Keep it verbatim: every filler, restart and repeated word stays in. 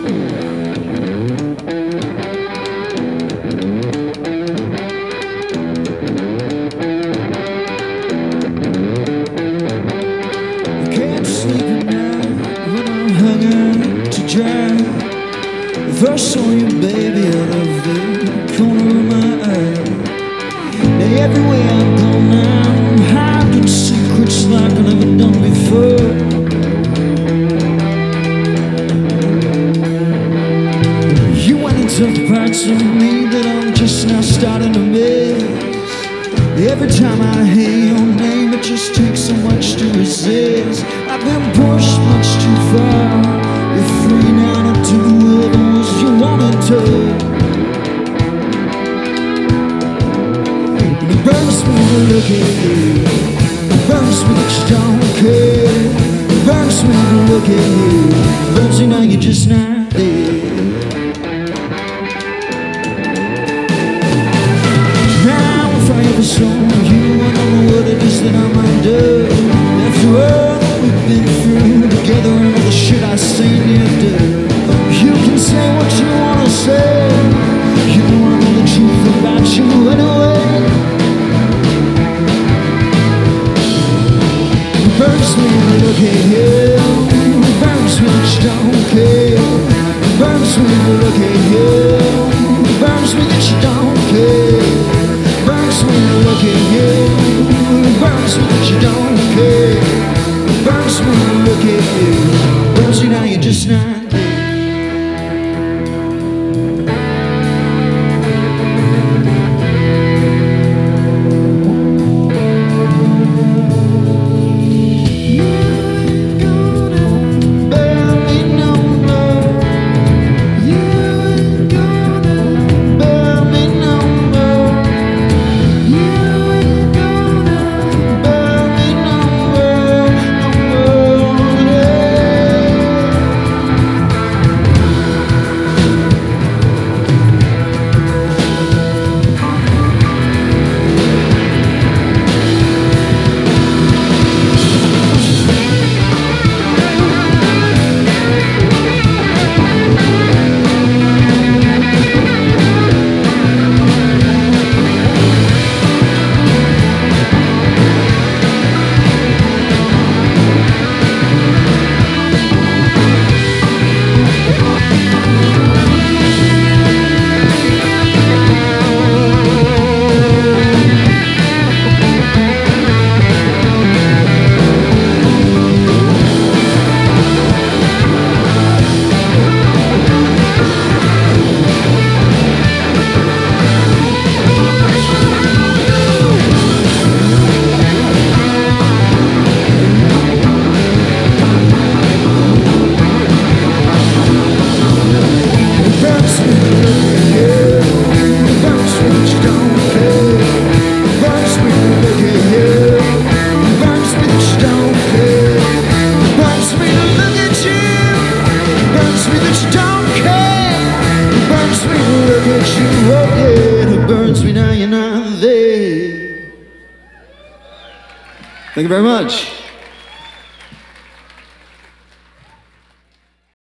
First saw you, baby, out of the corner of my eye. Now everywhere I go now, I'm hiding secrets like I've never done before. You went into the parts of me that I'm just now starting to miss. Every time I hear your name, it just takes so much to resist. I've been pushed much too far. You're free now to do whatever you wanted to. And it burns me to look at you. It burns me that you don't care. It burns me to look at you. It burns me now you're just not there. Now if I ever saw you, I don't know what it is that I might do. After all that we've been through together and all the shit I seen you do. You can say what you wanna say. You know I know the truth about you anyway. It burns me to look at you. It burns me that you don't care. It burns me to look at you. It burns me that you don't care. It burns me to look at you. It burns me that you don't care. It burns me to look at you. It burns me now you're just not there. Thank you very much.